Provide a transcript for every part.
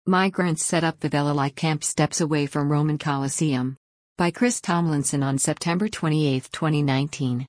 Migrants set up favela-like camp steps away from Roman Colosseum. By Chris Tomlinson on September 28, 2019.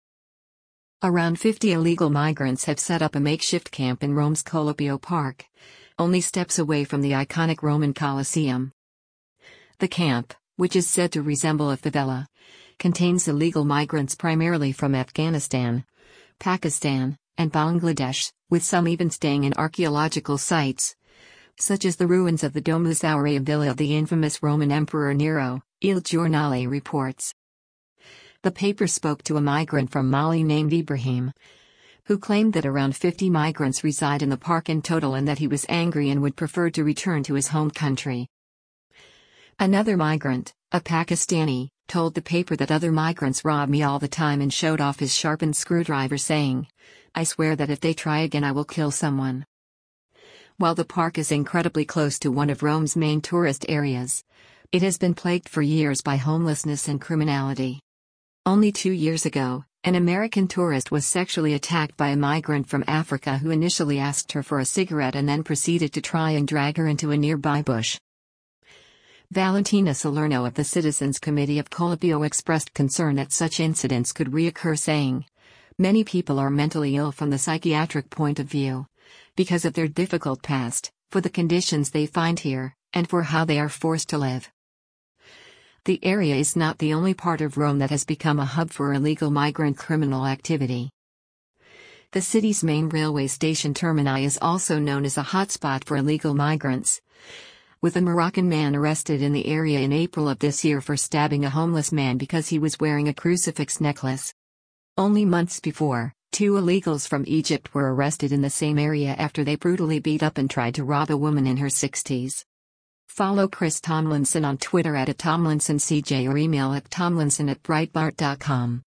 Around 50 illegal migrants have set up a makeshift camp in Rome's Collopio Park, only steps away from the iconic Roman Colosseum. The camp, which is said to resemble a favela, contains illegal migrants primarily from Afghanistan, Pakistan, and Bangladesh, with some even staying in archaeological sites, such as the ruins of the Domus Aurea Villa of the infamous Roman Emperor Nero, Il Giornale reports. The paper spoke to a migrant from Mali named Ibrahim, who claimed that around 50 migrants reside in the park in total and that he was angry and would prefer to return to his home country. Another migrant, a Pakistani, told the paper that other migrants rob me all the time and showed off his sharpened screwdriver saying, "I swear that if they try again I will kill someone." While the park is incredibly close to one of Rome's main tourist areas, it has been plagued for years by homelessness and criminality. Only 2 years ago, an American tourist was sexually attacked by a migrant from Africa who initially asked her for a cigarette and then proceeded to try and drag her into a nearby bush. Valentina Salerno of the Citizens Committee of Collopio expressed concern that such incidents could reoccur, saying, "Many people are mentally ill from the psychiatric point of view, because of their difficult past, for the conditions they find here, and for how they are forced to live." The area is not the only part of Rome that has become a hub for illegal migrant criminal activity. The city's main railway station termini is also known as a hotspot for illegal migrants, with a Moroccan man arrested in the area in April of this year for stabbing a homeless man because he was wearing a crucifix necklace. Only months before, 2 illegals from Egypt were arrested in the same area after they brutally beat up and tried to rob a woman in her 60s. Follow Chris Tomlinson on Twitter @TomlinsonCJ or email at tomlinson@breitbart.com.